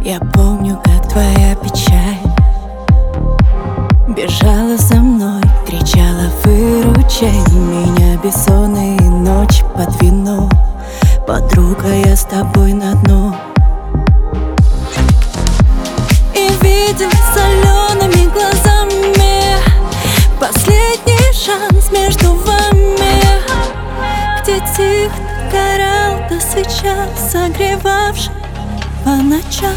Я помню, как твоя печаль бежала за мной, кричала: выручай меня. Бессонные ночи под вино, подруга, я с тобой на дно. И видел солеными глазами последний шанс между вами, где тихо горел до свеча, согревавший по ночам.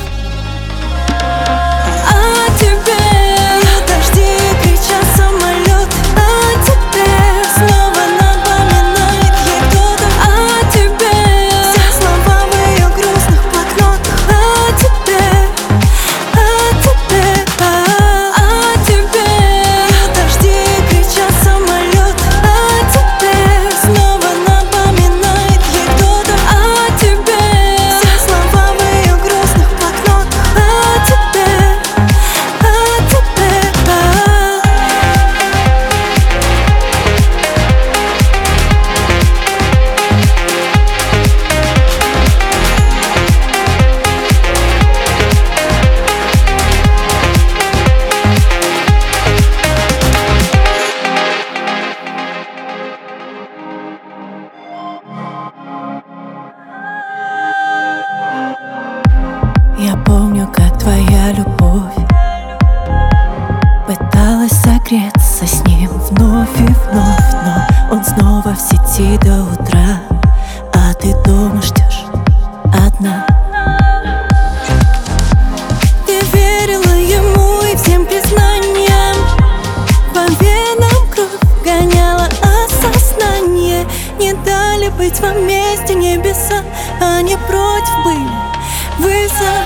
А тебе дожди кричат самолет, а тебе снова напоминает ей кто-то. А тебе все слова в ее грустных блокнотах. А тебе дожди кричат самолет, а тебе снова напоминает ей кто-то. А тебе все слова в ее грустных блокнотах. А тебе Я помню, как твоя любовь пыталась согреться с ним вновь и вновь, но он снова в сети до утра, а ты дома ждешь одна. Ты верила ему и всем признаниям, по венам кровь гоняла осознание. Не дали быть вам вместе небеса, они против были. Вы за